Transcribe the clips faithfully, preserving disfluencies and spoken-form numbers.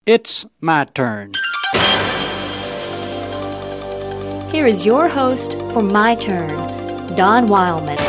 It's my turn. Here is your host for My Turn, Don Wildman.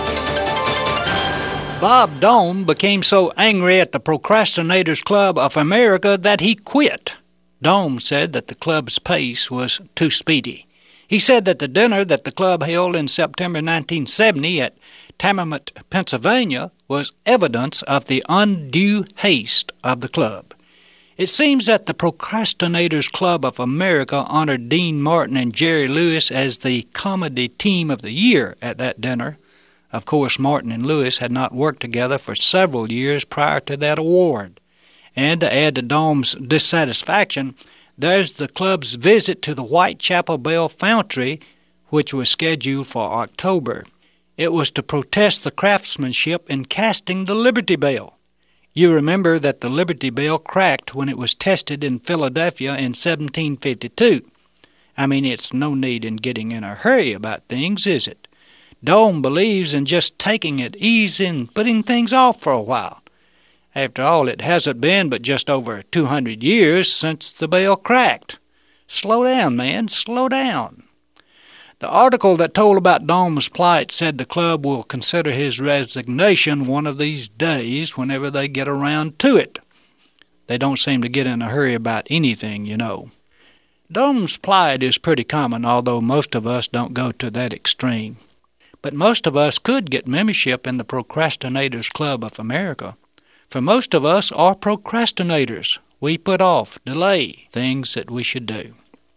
Bob Dome became so angry at the Procrastinators Club of America that he quit. Dome said that the club's pace was too speedy. He said that the dinner that the club held in September nineteen seventy at Tammet, Pennsylvania, was evidence of the undue haste of the club. It seems that the Procrastinators Club of America honored Dean Martin and Jerry Lewis as the comedy team of the year at that dinner. Of course, Martin and Lewis had not worked together for several years prior to that award. And to add to Dome's dissatisfaction, there's the club's visit to the Whitechapel Bell Foundry, which was scheduled for October. It was to protest the craftsmanship in casting the Liberty Bell. You remember that the Liberty Bell cracked when it was tested in Philadelphia in seventeen fifty-two. I mean, it's no need in getting in a hurry about things, is it? Dome believes in just taking it easy and putting things off for a while. After all, it hasn't been but just over two hundred years since the bell cracked. Slow down, man, slow down. The article that told about Dome's plight said the club will consider his resignation one of these days whenever they get around to it. They don't seem to get in a hurry about anything, you know. Dome's plight is pretty common, although most of us don't go to that extreme. But most of us could get membership in the Procrastinators Club of America. For most of us are procrastinators. We put off, delay things that we should do.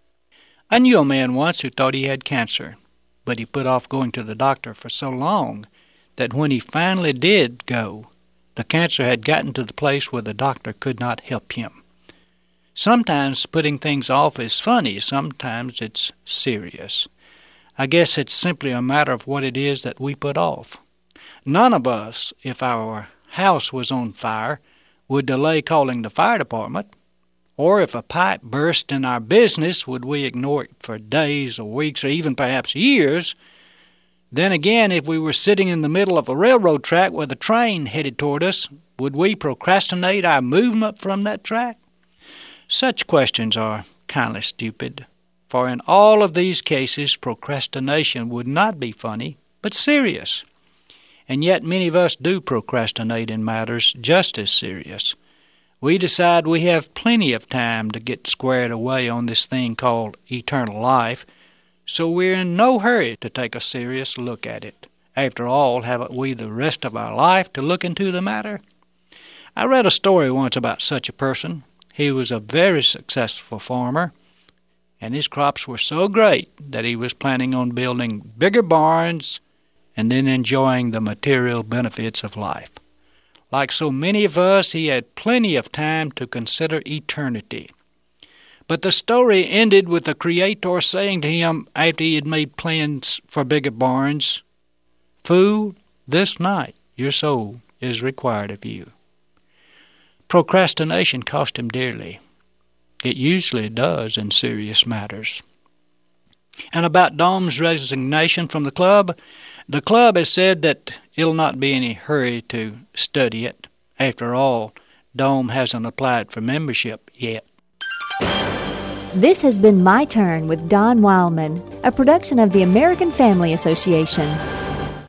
I knew a man once who thought he had cancer, but he put off going to the doctor for so long that when he finally did go, the cancer had gotten to the place where the doctor could not help him. Sometimes putting things off is funny, sometimes it's serious. I guess it's simply a matter of what it is that we put off. None of us, if our house was on fire, would delay calling the fire department. Or if a pipe burst in our business, would we ignore it for days or weeks or even perhaps years? Then again, if we were sitting in the middle of a railroad track with a train headed toward us, would we procrastinate our movement from that track? Such questions are kindly stupid, for in all of these cases, procrastination would not be funny, but serious. And yet many of us do procrastinate in matters just as serious. We decide we have plenty of time to get squared away on this thing called eternal life, so we're in no hurry to take a serious look at it. After all, haven't we the rest of our life to look into the matter? I read a story once about such a person. He was a very successful farmer, and his crops were so great that he was planning on building bigger barns and then enjoying the material benefits of life. Like so many of us, he had plenty of time to consider eternity. But the story ended with the Creator saying to him after he had made plans for bigger barns, "Fool, this night your soul is required of you." Procrastination cost him dearly. It usually does in serious matters. And about Dome's resignation from the club, the club has said that it'll not be any hurry to study it. After all, Dome hasn't applied for membership yet. This has been My Turn with Don Wildman, a production of the American Family Association.